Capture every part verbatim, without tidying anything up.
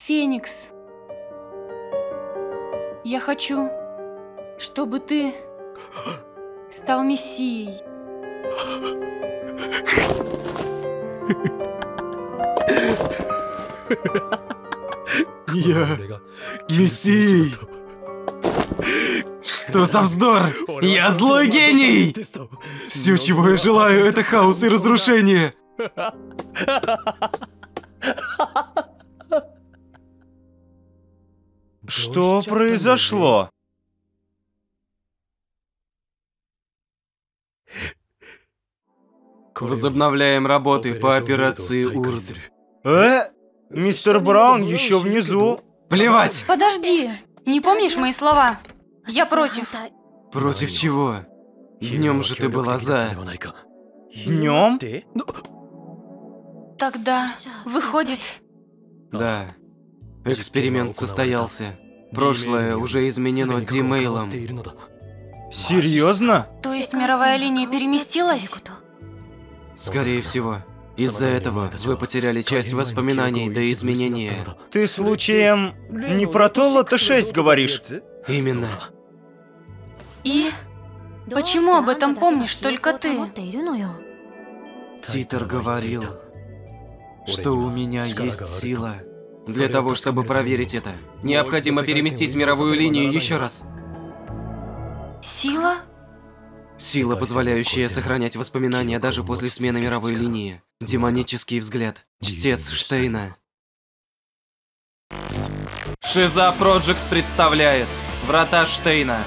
Феникс, я хочу, чтобы ты стал мессией. Я мессией. Что за вздор? Я злой гений! Все, чего я желаю, это хаос и разрушение. Что произошло? Возобновляем работы по операции Урд. Э? Мистер Браун еще внизу. Плевать! Подожди! Не помнишь мои слова? Я против. Против чего? Днем же ты была за. Днем? Тогда выходит... Да. Эксперимент состоялся. Прошлое уже изменено Димейлом. Серьезно? То есть мировая линия переместилась? Скорее всего. Из-за этого вы потеряли часть воспоминаний до изменения. Ты случаем не про то Лото шесть говоришь? Именно. И? Почему об этом помнишь только ты? Титер говорил, что у меня есть сила. Для того, чтобы проверить это, необходимо переместить мировую линию еще раз. Сила? Сила, позволяющая сохранять воспоминания даже после смены мировой линии. Демонический взгляд. Чтец Штейна. Шиза Проджект представляет Врата Штейна.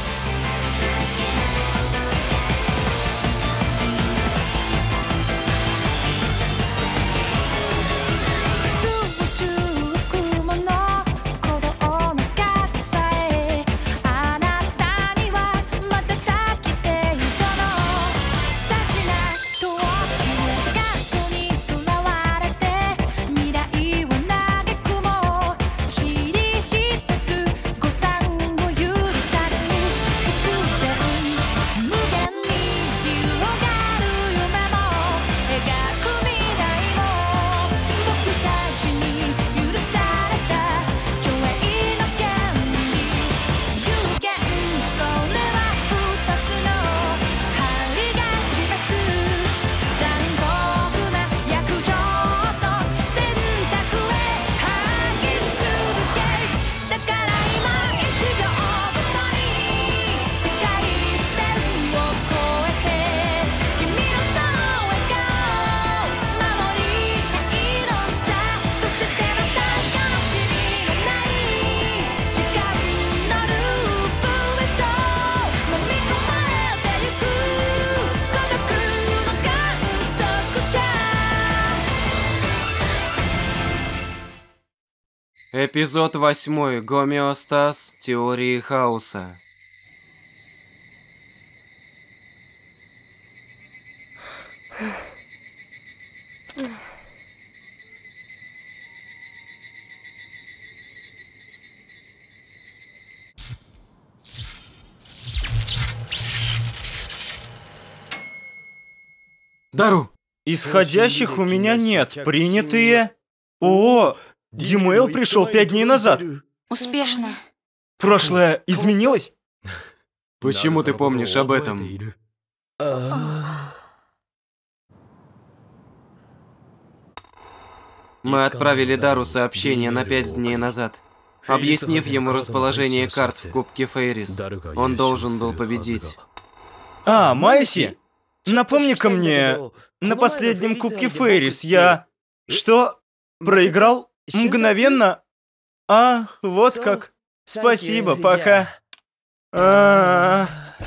Эпизод восьмой. Гомеостаз теории хаоса. Дару! Исходящих у меня нет. Принятые... О, Димейл пришел пять дней назад. Успешно. Прошлое изменилось? Почему ты помнишь об этом? Мы отправили Дару сообщение на пять дней назад, объяснив ему расположение карт в Кубке Фейрис. Он должен был победить. А, Майси? Напомни-ка мне, на последнем Кубке Фейрис я... Что? Проиграл? Мгновенно? А, вот как. Спасибо, пока. А-а-а.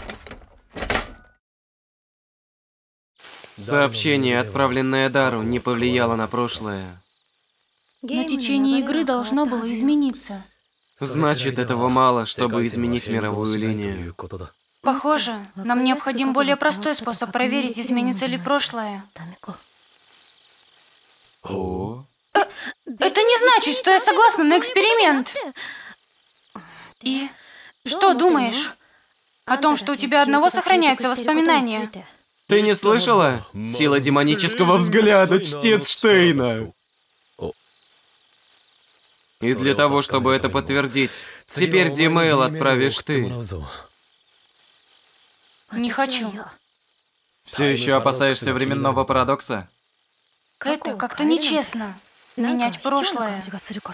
Сообщение, отправленное Дару, не повлияло на прошлое. Но течение игры должно было измениться. Значит, этого мало, чтобы изменить мировую линию. Похоже, нам необходим более простой способ проверить, изменится ли прошлое. О? Это не значит, что я согласна на эксперимент. И что думаешь о том, что у тебя одного сохраняются воспоминания? Ты не слышала? Сила демонического взгляда, чтец Штейна. И для того, чтобы это подтвердить, теперь Димейл отправишь ты. Не хочу. Все еще опасаешься временного парадокса? Это как-то нечестно. Менять прошлое.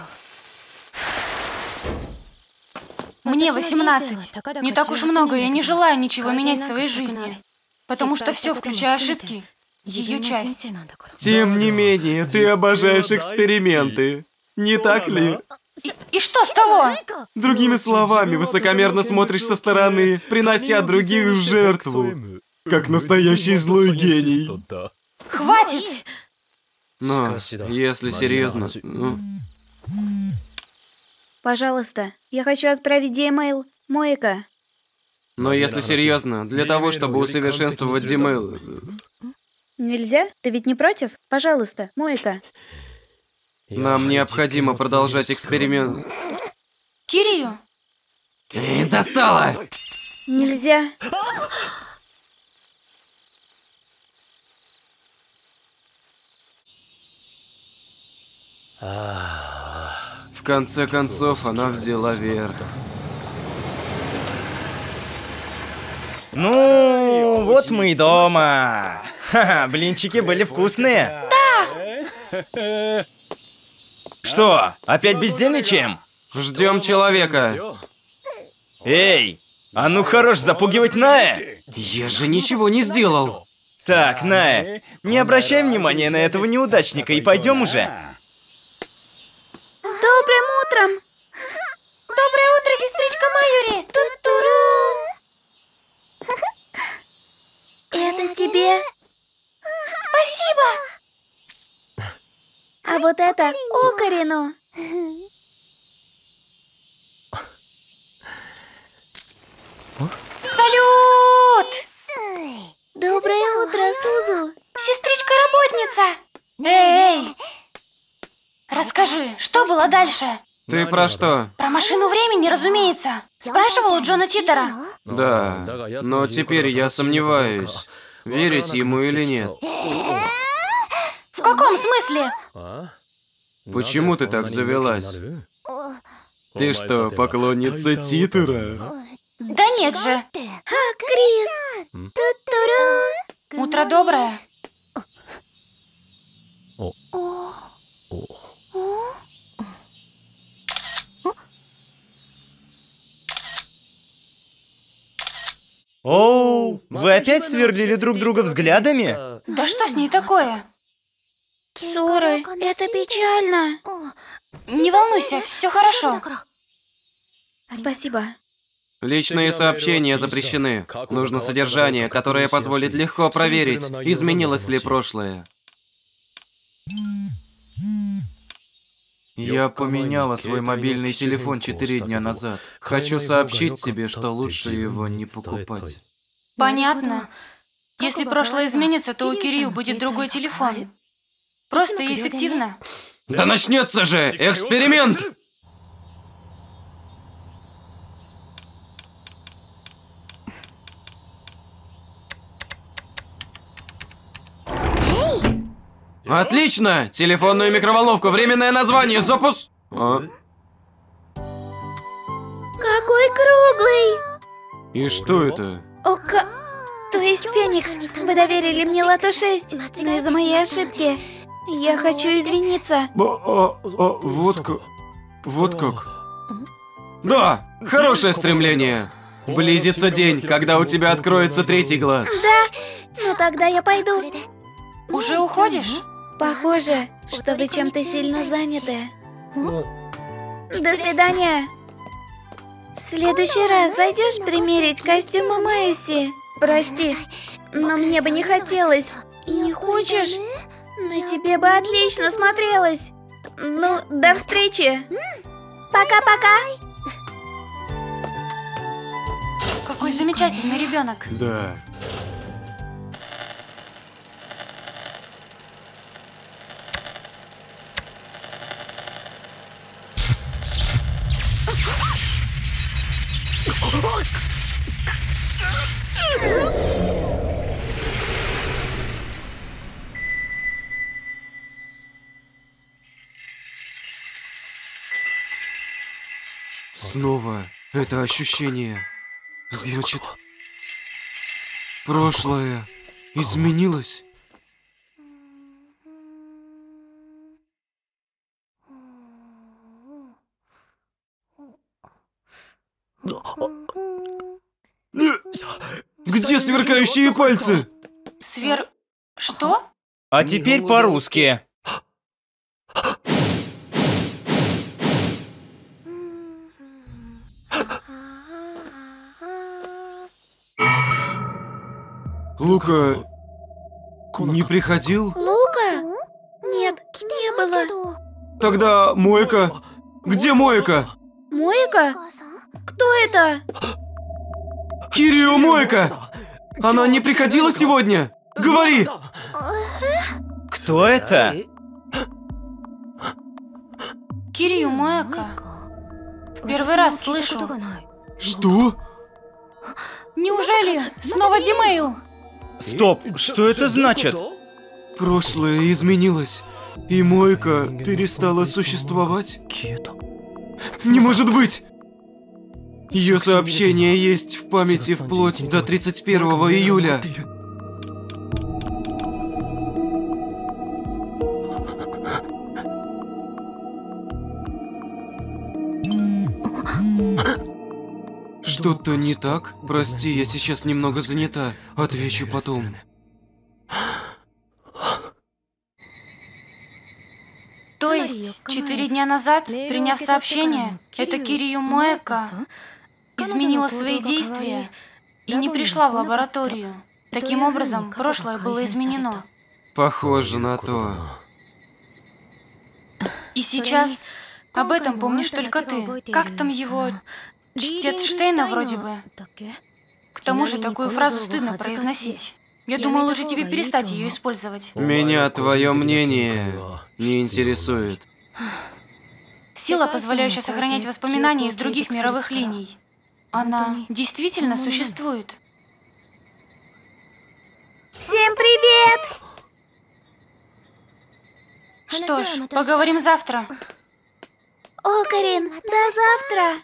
Мне восемнадцать. Не так уж много, я не желаю ничего менять в своей жизни. Потому что все, включая ошибки, ее часть. Тем не менее, ты обожаешь эксперименты. Не так ли? И, и что с того? Другими словами, высокомерно смотришь со стороны, принося других в жертву. Как настоящий злой гений. Хватит! Но, если серьезно, ну... Пожалуйста, я хочу отправить Димейл. Моэка. Но если серьезно, для того, чтобы усовершенствовать Димейл... Нельзя? Ты ведь не против? Пожалуйста, Моэка. Нам необходимо продолжать эксперимент... Кирию! Ты достала! Нельзя. В конце концов, она взяла верх. Ну, вот мы и дома. Ха-ха, блинчики были вкусные. Да! Что, опять бездельничаем? Ждем человека. Эй, а ну хорош запугивать Ная. Я же ничего не сделал. Так, Ная, не обращай внимания на этого неудачника и пойдем уже. С добрым утром! Доброе утро, сестричка Майюри! Ту-туру! Это тебе. Спасибо! А вот это Окарину. Салют! Доброе утро, Сузу. Сестричка-работница! Эй, эй! Расскажи, что было дальше? Ты про что? Про машину времени, разумеется. Спрашивал у Джона Титера. Да, но теперь я сомневаюсь, верить ему или нет. В каком смысле? Почему ты так завелась? Ты что, поклонница Титера? Да нет же. А, Крис. Ту-туру. Утро доброе. Оу, вы опять сверлили друг друга взглядами? Да что с ней такое? Ссоры, это печально. Не волнуйся, все хорошо. Спасибо. Личные сообщения запрещены. Нужно содержание, которое позволит легко проверить, изменилось ли прошлое. Я поменяла свой мобильный телефон четыре дня назад. Хочу сообщить тебе, что лучше его не покупать. Понятно. Если прошлое изменится, то у Кирию будет другой телефон. Просто и эффективно. Да начнется же эксперимент! Отлично! Телефонную микроволновку, временное название, запуск... А? Какой круглый. И что это? Ока... То есть Феникс, вы доверили мне лото шесть, но из-за моей ошибки я хочу извиниться. А, а, а, вот как... Вот как... Да! Хорошее стремление! Близится день, когда у тебя откроется третий глаз. Да, ну тогда я пойду. Уже уходишь? Похоже, что вы чем-то сильно заняты. До свидания. В следующий раз зайдешь примерить костюмы Мэйси? Прости, но мне бы не хотелось. Не хочешь? На тебе бы отлично смотрелось. Ну, до встречи. Пока-пока. Какой замечательный ребенок. Да. Снова это ощущение. Значит, прошлое изменилось? Где сверкающие пальцы? Свер... Что? А теперь по-русски. Лука не приходил? Лука? Нет, не было. Тогда Мойка. Где Мойка? Мойка? Кто это? Кирио Мойка! Она не приходила сегодня? Говори! Кто это? Кирию Моэка. В первый раз слышу. Что? Неужели снова Димейл? Стоп, что это значит? Прошлое изменилось, и Мойка перестала существовать? Не может быть! Ее сообщение есть в памяти вплоть до тридцать первого июля. Что-то не так? Прости, я сейчас немного занята. Отвечу потом. То есть, четыре дня назад, приняв сообщение, эта Кирию Моэка изменила свои действия и не пришла в лабораторию. Таким образом, прошлое было изменено. Похоже на то. И сейчас об этом помнишь только ты. Как там его... Чтец Штейна вроде бы. К тому же такую фразу стыдно произносить. Я думаю, лучше тебе перестать ее использовать. Меня твое мнение не интересует. Сила, позволяющая сохранять воспоминания из других мировых линий. Она действительно существует. Всем привет! Что ж, поговорим завтра. Окарин, до завтра!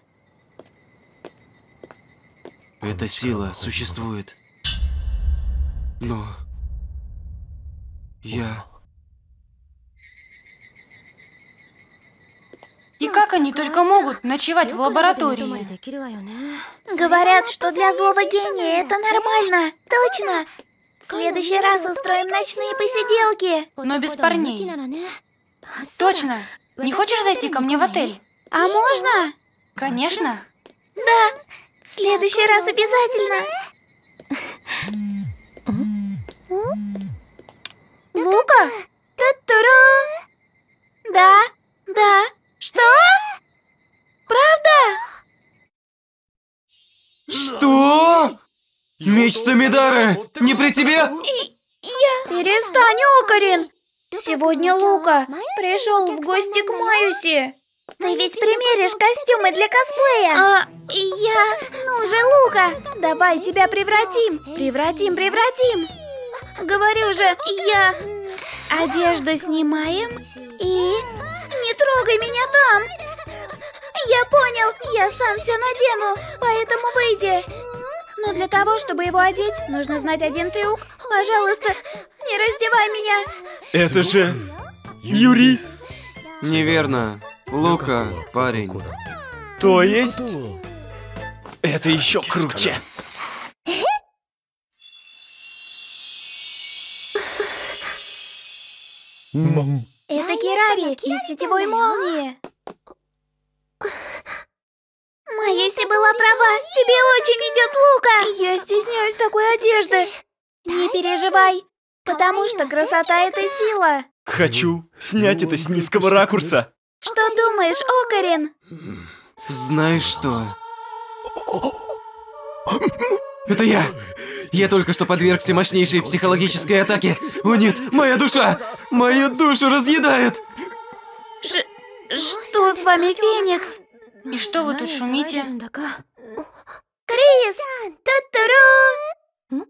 Эта сила существует. Но... Я... И как они только могут ночевать в лаборатории? Говорят, что для злого гения это нормально. Точно! В следующий раз устроим ночные посиделки. Но без парней. Точно! Не хочешь зайти ко мне в отель? А можно? Конечно. Да, в следующий раз обязательно. Лука? Ту-туру! Да, да. Что? Правда? Что? Меч Самидары! Не при тебе? Я... Перестань, Окарин! Сегодня Лука пришел в гости к Майюси. Ты ведь примеришь костюмы для косплея. А, я... Ну же, Лука, давай тебя превратим. Превратим, превратим. Говорю же, я... Одежду снимаем и... Не трогай меня там. Я понял, я сам все надену, поэтому выйди. Но для того, чтобы его одеть, нужно знать один трюк. Пожалуйста, не раздевай меня. Это же... Юрий. Неверно. Лука, парень. То есть... Это еще круче. Это Кирари из сетевой молнии. Майюси была права. Тебе очень идет Лука. Я стесняюсь такой одежды. Не переживай, потому что красота — это сила. Хочу снять это с низкого ракурса. Что думаешь, Окарин? Знаешь что? Это я! Я только что подвергся мощнейшей психологической атаке. О нет, моя душа! Мою душу разъедает! Ш... Что с вами, Феникс? И что вы тут шумите? Крис! Ту-туру!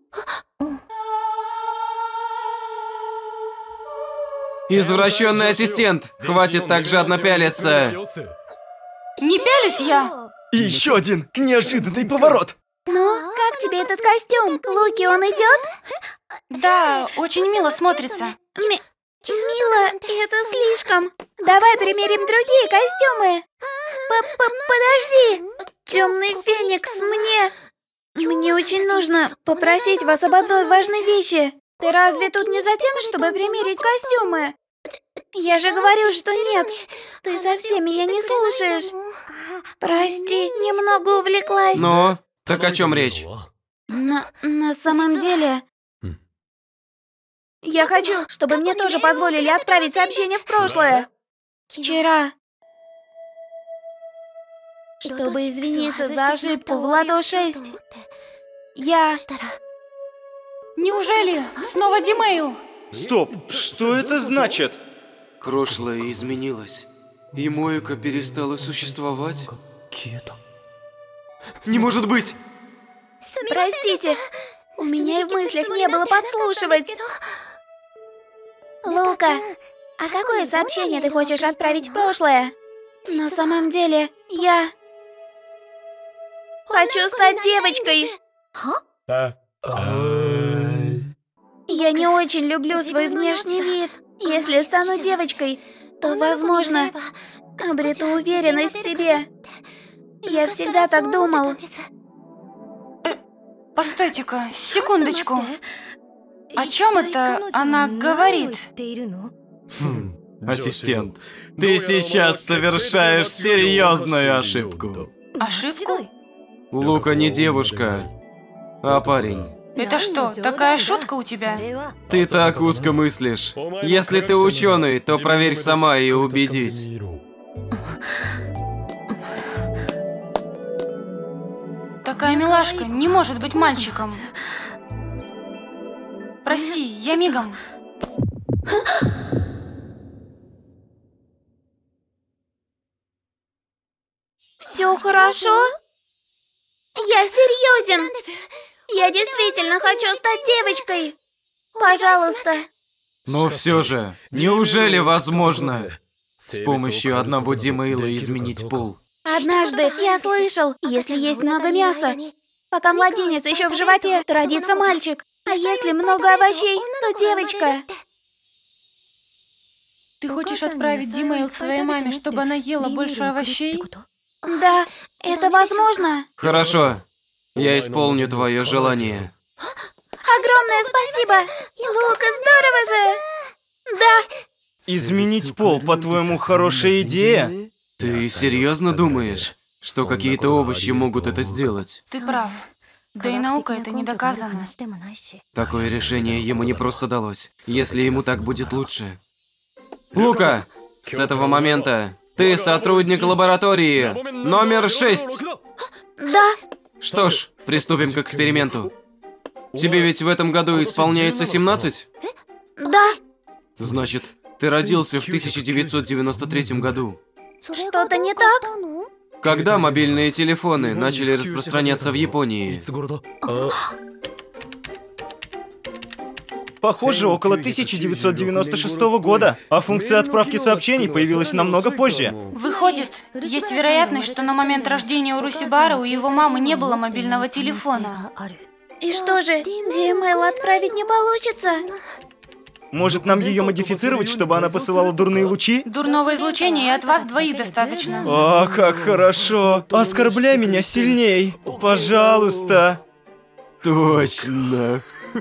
Извращенный ассистент! Хватит так жадно пялиться! Не пялюсь я! И еще один неожиданный поворот. Ну, как тебе этот костюм? Луки, он идет? Да, очень мило смотрится. Ми... Мило, это слишком. Давай примерим другие костюмы. П-п-подожди. Темный Феникс, мне... Мне очень нужно попросить вас об одной важной вещи. Ты разве тут не за тем, чтобы примерить костюмы? Я же говорю, что нет. Ты совсем меня не слушаешь. Прости, немного увлеклась. Ну, так о чем речь? На, на самом деле... Я хочу, чтобы мне тоже позволили отправить сообщение в прошлое. Вчера. Чтобы извиниться за ошибку в Ладо шесть. Я... Неужели снова Димейл? Стоп, что это значит? Прошлое изменилось, и Моэка перестала существовать? Не может быть! Простите, у меня и в мыслях не было подслушивать. Лука, а какое сообщение ты хочешь отправить в прошлое? На самом деле, я... хочу стать девочкой. Я не очень люблю свой внешний вид. Если стану девочкой, то, возможно, обрету уверенность в себе. Я всегда так думал. Постойте-ка, секундочку. О чем это она говорит? Хм, ассистент, ты сейчас совершаешь серьезную ошибку. Ошибку? Лука не девушка, а парень. Это что, такая шутка у тебя? Ты так узко мыслишь. Если ты ученый, то проверь сама и убедись. Такая милашка не может быть мальчиком. Прости, я мигом. Все хорошо? Я серьезен. Я действительно хочу стать девочкой. Пожалуйста. Но все же, неужели возможно с помощью одного Димейла изменить пол? Однажды я слышал, если есть много мяса, пока младенец еще в животе, то родится мальчик. А если много овощей, то девочка. Ты хочешь отправить Димейл своей маме, чтобы она ела больше овощей? Да, это возможно. Хорошо, я исполню твое желание. Огромное спасибо! Лука, здорово же! Да. Изменить пол, по-твоему, хорошая идея? Ты серьезно думаешь, что какие-то овощи могут это сделать? Ты прав. Да и наука это не доказано. Такое решение ему не просто далось, если ему так будет лучше. Лука, с этого момента ты сотрудник лаборатории номер шесть. Да. Что ж, приступим к эксперименту. Тебе ведь в этом году исполняется семнадцать? Да. Значит, ты родился в тысяча девятьсот девяносто третьем году. Что-то не так? Когда мобильные телефоны начали распространяться в Японии? Похоже, около тысяча девятьсот девяносто шестого года, а функция отправки сообщений появилась намного позже. Выходит, есть вероятность, что на момент рождения Урусибара у его мамы не было мобильного телефона. И что же, Димейл отправить не получится? Может, нам ее модифицировать, чтобы она посылала дурные лучи? Дурного излучения и от вас двоих достаточно. О, как хорошо! Оскорбляй меня сильней, пожалуйста. Точно.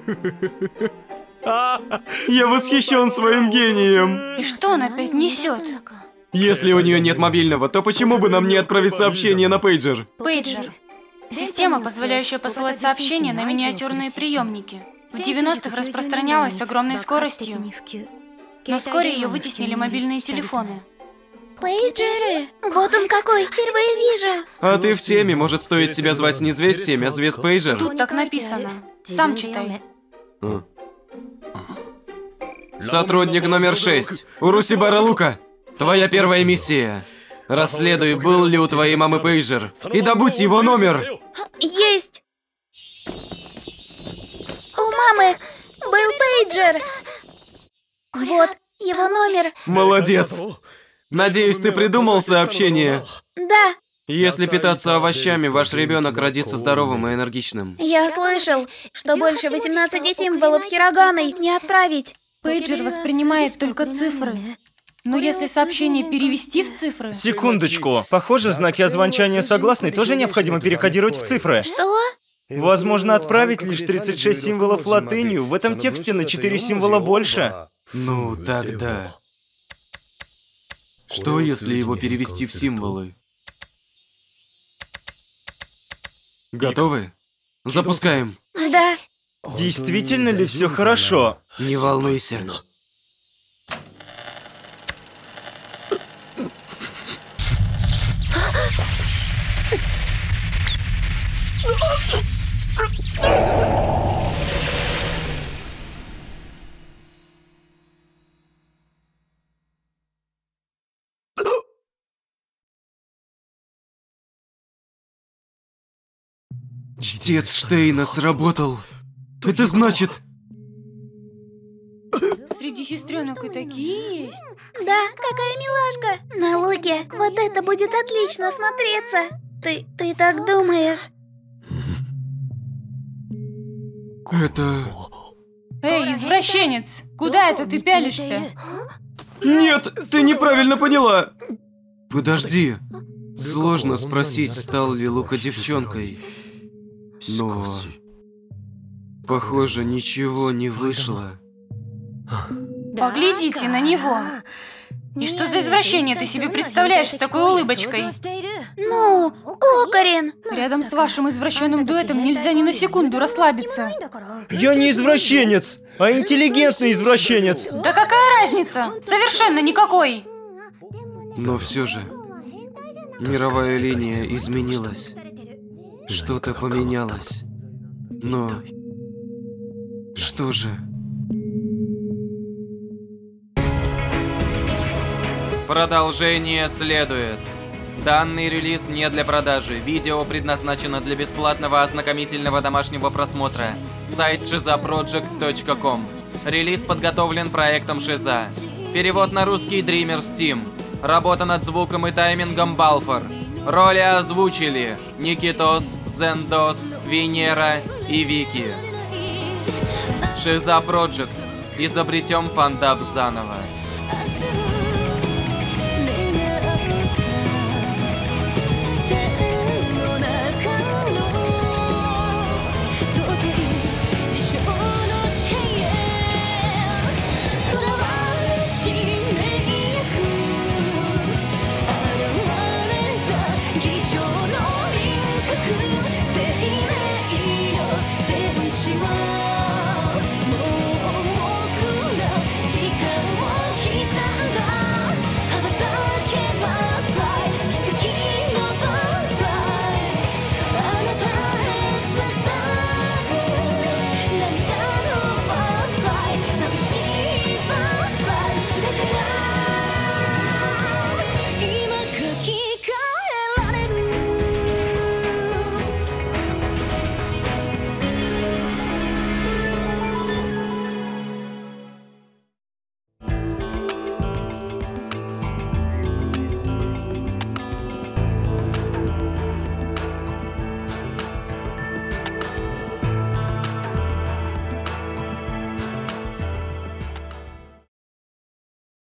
Я восхищен своим гением. И что он опять несет? Если у нее нет мобильного, то почему бы нам не отправить сообщение на пейджер? Пейджер. Система, позволяющая посылать сообщения на миниатюрные приемники. В девяностых распространялась с огромной скоростью, но вскоре ее вытеснили мобильные телефоны. Пейджеры? Вот он какой, впервые вижу. А ты в теме, может стоит тебя звать не Звезд семь, а Звезд Пейджер? Тут так написано. Сам читай. А. Сотрудник номер шесть. Урусибара Лука. Твоя первая миссия. Расследуй, был ли у твоей мамы пейджер. И добудь его номер. Есть. У мамы был пейджер. Вот его номер. Молодец. Надеюсь, ты придумал сообщение? Да. Если питаться овощами, ваш ребенок родится здоровым и энергичным. Я слышал, что больше восемнадцати символов хироганой не отправить. Пейджер воспринимает только цифры. Но если сообщение перевести в цифры... Секундочку. Похоже, знаки озвучания согласной тоже необходимо перекодировать в цифры. Что? Возможно, отправить лишь тридцать шесть символов латынью. В этом тексте на четыре символа больше. Ну, тогда... Что, если его перевести в символы? Готовы? Запускаем. Да. Действительно ли все хорошо? Не волнуйся. Чтец Штейна сработал. Это значит... Среди сестренок и такие есть. Да, какая милашка. На луке вот это будет отлично смотреться. Ты, ты так думаешь? Это... Эй, извращенец! Куда это ты пялишься? Нет, ты неправильно поняла. Подожди. Сложно спросить, стал ли Лука девчонкой. Но... Похоже, ничего не вышло. Поглядите на него. И что за извращение ты себе представляешь с такой улыбочкой? Ну, Окарин. Рядом с вашим извращенным дуэтом нельзя ни на секунду расслабиться. Я не извращенец, а интеллигентный извращенец. Да какая разница? Совершенно никакой. Но все же... Мировая линия изменилась. Что-то поменялось. Но... Что же? Продолжение следует. Данный релиз не для продажи. Видео предназначено для бесплатного ознакомительного домашнего просмотра. Сайт шиза проджект точка ком. Релиз подготовлен проектом Шиза. Перевод на русский Dreamers Team. Работа над звуком и таймингом Балфор. Роли озвучили Никитос, Зендос, Венера и Вики. Шиза Проджект. Изобретем фандап заново.